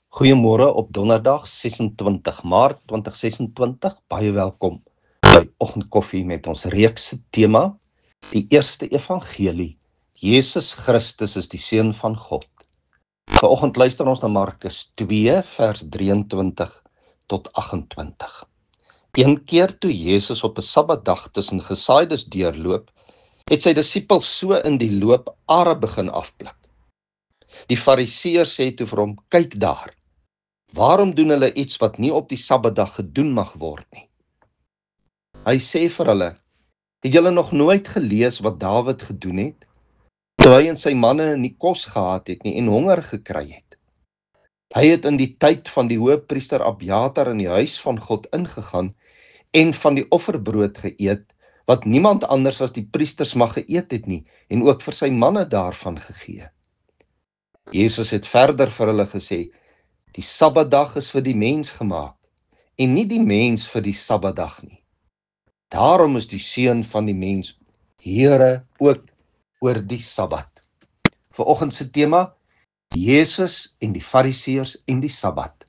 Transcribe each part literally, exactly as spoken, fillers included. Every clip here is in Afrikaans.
Goeiemôre op donderdag ses en twintig Maart twintig ses en twintig. Baie welkom by Oggendkoffie met ons reeks se tema, die eerste evangelie. Jesus Christus is die Seun van God. Vanoggend luister ons na Markus twee vers drieëntwintig tot agt-en-twintig. Een keer toe Jesus op 'n Sabbatdag tussen gesaaides deurloop, het sy disippels so in die loop are begin afpluk. Die Fariseërs sê toe vir hom: "Kyk daar. Waarom doen hulle iets wat nie op die Sabbatdag gedoen mag word nie?" Hy sê vir hulle: "Het julle nog nooit gelees wat Dawid gedoen het, toe hy en sy manne nie kos gehad het nie en honger gekry het? Hy het in die tyd van die hoëpriester Abjatar in die huis van God ingegaan en van die offerbrood geëet, wat niemand anders as die priesters mag geëet het nie, en ook vir sy manne daarvan gegee." Jesus het verder vir hulle gesê: "Die Sabbatdag is vir die mens gemaak, en nie die mens vir die Sabbatdag nie. Daarom is die Seun van die mens Here ook oor die Sabbat." Vanoggend se tema: Jesus en die Fariseërs en die Sabbat.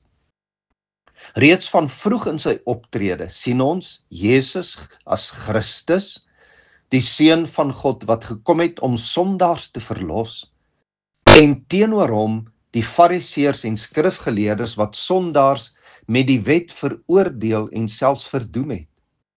Reeds van vroeg in sy optrede sien ons Jesus as Christus, die Seun van God wat gekom het om sondaars te verlos, en teenoor hom die Fariseërs en skrifgeleerdes wat sondaars met die wet veroordeel en selfs verdoem het.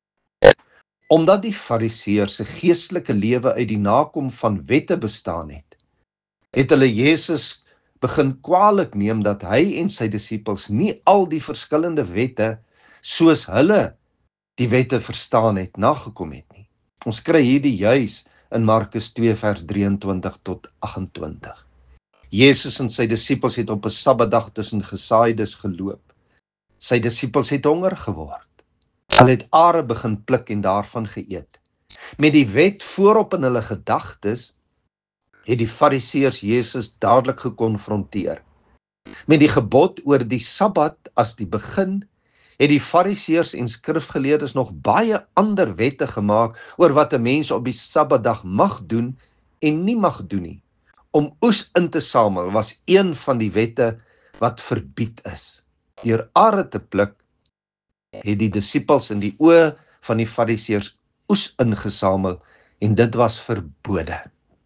Omdat die Fariseërs se geestelike lewe uit die nakom van wette bestaan het, het hulle Jesus begin kwaadlik neem dat hy en sy disippels nie al die verskillende wette soos hulle die wette verstaan het, nagekom het nie. Ons kry hierdie juis in Markus twee vers drieëntwintig tot agt-en-twintig. Jesus en sy disippels het op 'n Sabbatdag tussen gesaaides geloop. Sy disippels het honger geword. Hulle het are begin pluk en daarvan geëet. Met die wet voorop in hulle gedagtes het die Fariseërs Jesus dadelik gekonfronteer. Met die gebod oor die Sabbat as die begin, het die Fariseërs en skrifgeleerdes nog baie ander wette gemaak oor wat 'n mens op die Sabbatdag mag doen en nie mag doen nie. Om oes in te samel was een van die wette wat verbied is. Deur are te pluk, het die disippels in die oë van die Fariseërs oes ingesamel en dit was verbode.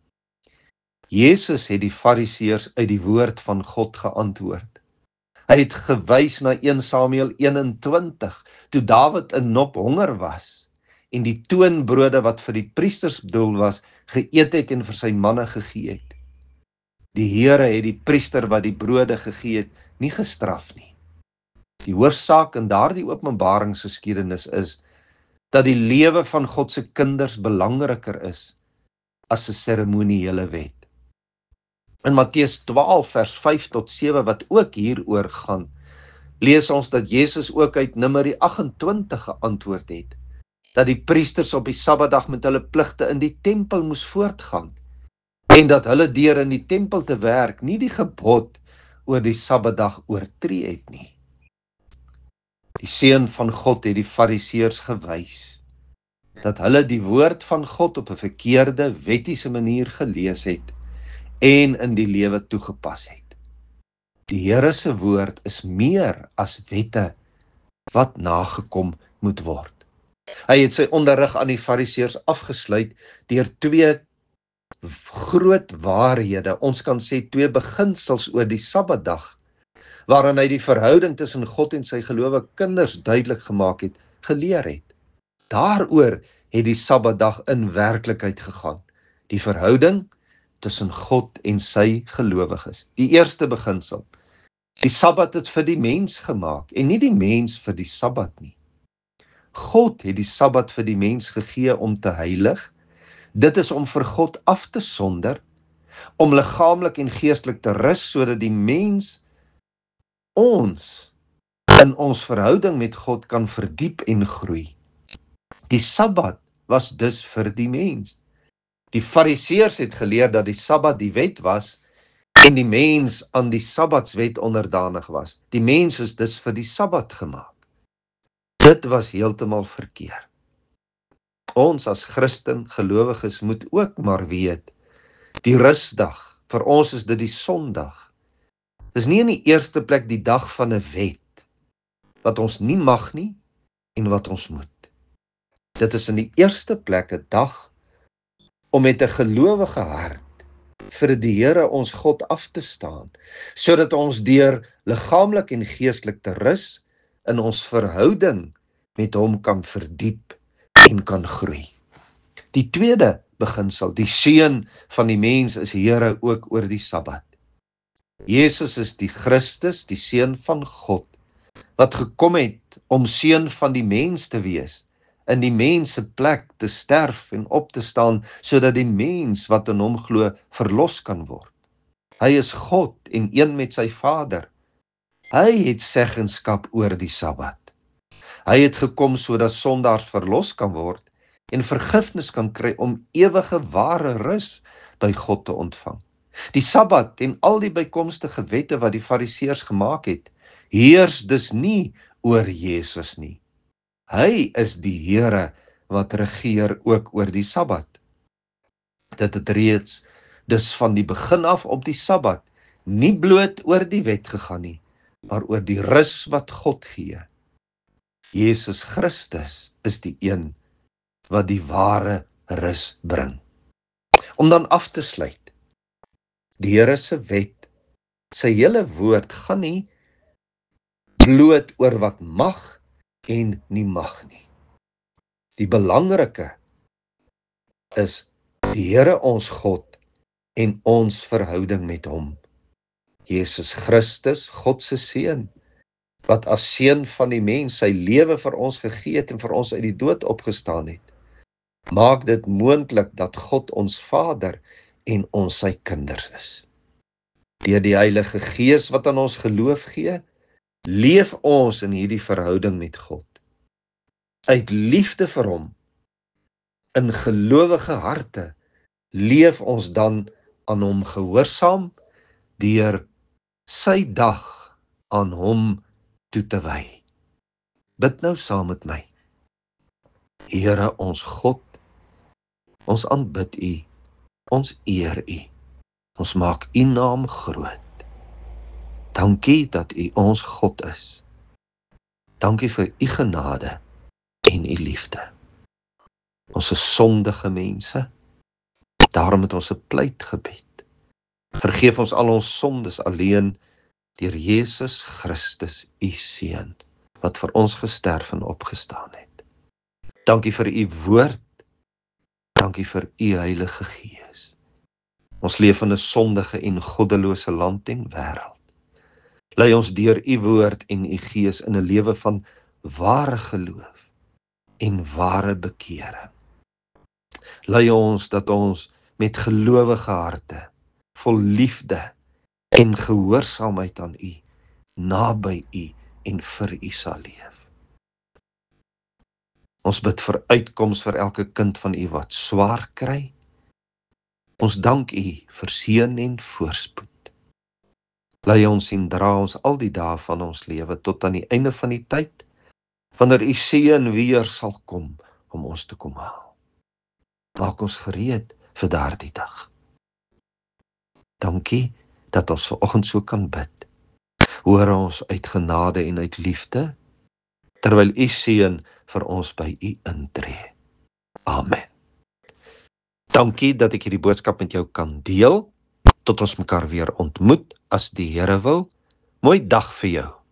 Jesus het die Fariseërs uit die woord van God geantwoord. Hy het gewys na een Samuel eenentwintig, toe Dawid in Nob honger was en die toonbrode wat vir die priesters bedoel was, geëet het en vir sy manne gegee het. Die Here het die priester wat die brode gegee het, nie gestraf nie. Die hoofsaak in daardie openbaringsgeskiedenis is dat die lewe van God se kinders belangriker is as 'n seremoniële wet. In Matteus twaalf vers vyf tot sewe wat ook hieroor gaan, lees ons dat Jesus ook uit Numeri agt-en-twintig geantwoord het, dat die priesters op die Sabbatdag met hulle pligte in die tempel moes voortgaan, en dat hulle deur in die tempel te werk nie die gebod oor die Sabbatdag oortree het nie. Die Seun van God het die Fariseërs gewys dat hulle die woord van God op 'n verkeerde wettiese manier gelees het en in die lewe toegepas het. Die Here se woord is meer as wette wat nagekom moet word. Hy het sy onderrig aan die Fariseërs afgesluit deur twee groot waarhede, ons kan sê twee beginsels oor die Sabbatdag, waarin hy die verhouding tussen God en sy gelowige kinders duidelik gemaak het, geleer het. Daaroor het die Sabbatdag in werklikheid gegaan, die verhouding tussen God en sy gelowiges. Die eerste beginsel: die Sabbat is vir die mens gemaak en nie die mens vir die Sabbat nie. God het die Sabbat vir die mens gegee om te heilig. Dit is om vir God af te sonder, om liggaamlik en geestelik te rus, sodat die mens ons in ons verhouding met God kan verdiep en groei. Die Sabbat was dus vir die mens. Die Fariseërs het geleer dat die Sabbat die wet was en die mens aan die Sabbatswet onderdanig was. Die mens is dus vir die Sabbat gemaak. Dit was heeltemal verkeerd. Ons as Christen gelowiges moet ook maar weet, die rusdag, vir ons is dit die Sondag. Dis nie in die eerste plek die dag van 'n wet, wat ons nie mag nie, en wat ons moet. Dit is in die eerste plek 'n dag, om met 'n gelowige hart, vir die Here ons God af te staan, sodat ons deur liggaamlik en geestelik te rus, in ons verhouding met hom kan verdiep en kan groei. Die tweede beginsel, die seun van die mens is Here ook oor die Sabbat. Jesus is die Christus, die seun van God, wat gekom het om seun van die mens te wees, in die mens se plek te sterf en op te staan, sodat die mens wat in hom glo verlos kan word. Hy is God en een met sy Vader. Hy het seggenskap oor die Sabbat. Hy het gekom sodat sondaars verlos kan word en vergifnis kan kry om ewige ware rus by God te ontvang. Die Sabbat en al die bykomstige wette wat die Fariseërs gemaak het, heers dus nie oor Jesus nie. Hy is die Here wat regeer ook oor die Sabbat. Dit het reeds dus van die begin af op die Sabbat nie bloot oor die wet gegaan nie, maar oor die rus wat God gee. Jesus Christus is die een wat die ware rus bring. Om dan af te sluit, die Here se wet, sy hele woord gaan nie bloot oor wat mag en nie mag nie. Die belangrike is die Here ons God en ons verhouding met hom. Jesus Christus, God se seun, wat as seun van die mens sy lewe vir ons gegee het en vir ons uit die dood opgestaan het, maak dit moontlik dat God ons Vader en ons sy kinders is. Deur die Heilige Gees wat aan ons geloof gee, leef ons in hierdie verhouding met God. Uit liefde vir hom, in gelowige harte, leef ons dan aan hom gehoorsaam, deur sy dag aan hom toe te wy. Bid nou saam met my. Here ons God, ons aanbid U, ons eer U, ons maak U naam groot. Dankie dat U ons God is. Dankie vir U genade en U liefde. Ons is sondige mense, daarom het ons 'n pleitgebed. Vergeef ons al ons sondes alleen deur Jesus Christus, U seun, wat vir ons gesterf en opgestaan het. Dankie vir U woord, dankie vir U Heilige Gees. Ons leef in 'n sondige en goddelose land en wêreld. Lei ons deur U woord en U Gees in 'n lewe van ware geloof en ware bekering. Lei ons dat ons met gelowige harte, vol liefde en gehoorsaamheid aan U, naby U en vir U sal leef. Ons bid vir uitkoms vir elke kind van U wat swaar kry. Ons dank U vir seën en voorspoed. Lei ons en dra ons al die dae van ons lewe tot aan die einde van die tyd, wanneer U seën weer sal kom om ons te kom haal. Maak ons gereed vir daardie dag. Dankie dat ons vanoggend so kan bid. Hoor ons uit genade en uit liefde, terwyl U seën vir ons by U intree. Amen. Dankie dat ek hierdie boodskap met jou kan deel. Tot ons mekaar weer ontmoet, as die Here wil. Mooi dag vir jou.